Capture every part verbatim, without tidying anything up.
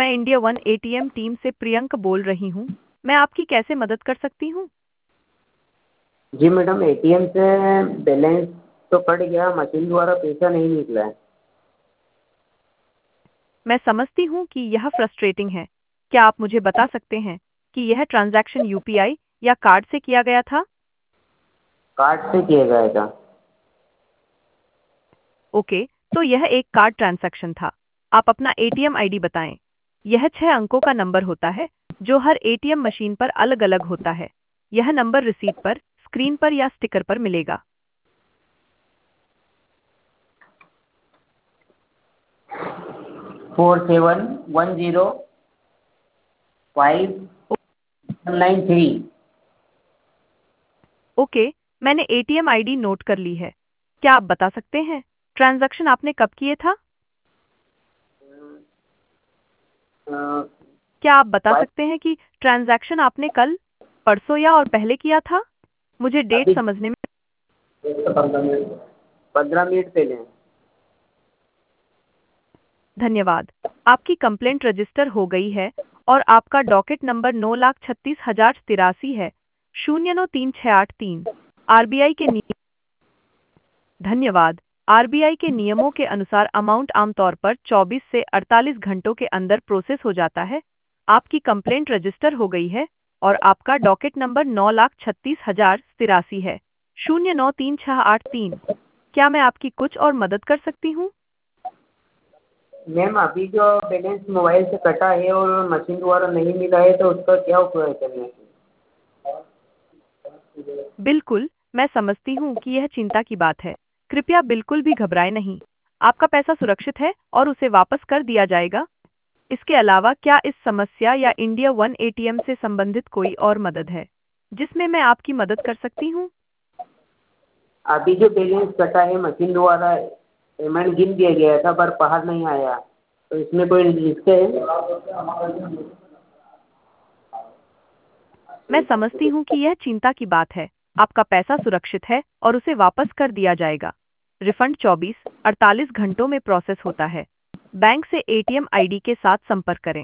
मैं India one ATM team से प्रियंक बोल रही हूँ। मैं आपकी कैसे मदद कर सकती हूँ? जी मैडम, एटीएम से बैलेंस तो कट गया, मशीन द्वारा पैसा नहीं निकला है। मैं समझती हूँ कि यह फ्रस्ट्रेटिंग है। क्या आप मुझे बता सकते हैं कि यह ट्रांजैक्शन यूपीआई या कार्ड से किया गया था? कार्ड से किया गया था। ओके, तो यह एक कार्ड ट्रांजैक्शन था। आप अपना एटीएम आईडी बताएं। यह छह अंकों का नंबर होता है जो हर एटीएम मशीन पर अलग-अलग होता है। यह नंबर रिसीट पर, स्क्रीन पर या स्टिकर पर मिलेगा। Four seven one zero five nine three. Okay, मैंने एटीएम आईडी नोट कर ली है। क्या आप बता सकते हैं ट्रांजैक्शन आपने कब किए था? क्या आप बता सकते हैं कि ट्रांजैक्शन आपने कल, परसों या और पहले किया था? मुझे डेट अभी समझने में पंद्रह मिनट पहले। धन्यवाद। आपकी कंप्लेंट रजिस्टर हो गई है और आपका डॉकेट नंबर नौ लाख छत्तीस हजार तिरासी है, शून्य नौ तीन छः आठ तीन। आरबीआई के नियम धन्यवाद। आरबीआई के नियमों के अनुसार अमाउंट आमतौर पर चौबीस से अड़तालीस घंटों के अंदर प्रोसेस हो जाता है। आपकी कंप्लेंट रजिस्टर हो गई है और आपका डॉकेट नंबर नौ लाख छत्तीस हजार तिरासी है, शून्य नौ तीन छः आठ तीन। क्या मैं आपकी कुछ और मदद कर सकती हूँ? मैम, अभी जो बैलेंस मोबाइल से कटा है और मशीन द्वारा नहीं मिला है, तो उसका क्या उपाय करना है? बिल्कुल, मैं समझती हूँ कि यह चिंता की बात है। कृपया बिल्कुल भी घबराएं नहीं। आपका पैसा सुरक्षित है और उसे वापस कर दिया जाएगा। इसके अलावा क्या इस समस्या या इंडिया वन एटीएम से संबंधित कोई और मदद है, जिसमें मैं आपकी मदद कर सकती हूँ? अभी जो बैलेंस कटा है मशीन द्वारा, पेमेंट गिन दिया गया था पर बाहर नहीं आया, तो इसमें कोई रिस्क है? मैं समझती हूँ कि यह चिंता की बात है। आपका पैसा सुरक्षित है और उसे वापस कर दिया जाएगा। रिफंड चौबीस अड़तालीस घंटों में प्रोसेस होता है। बैंक से एटीएम आईडी के साथ संपर्क करें।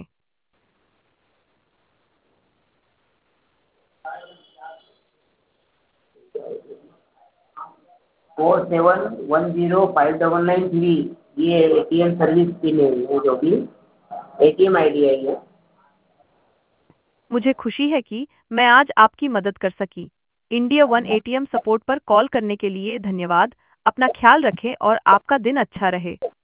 Four seven one zero five double nine three, ये एटीएम सर्विस पिन है, ये जो भी एटीएम आई डी है ये। मुझे खुशी है कि मैं आज आपकी मदद कर सकी। इंडिया वन एटीएम सपोर्ट पर कॉल करने के लिए धन्यवाद। अपना ख्याल रखें और आपका दिन अच्छा रहे।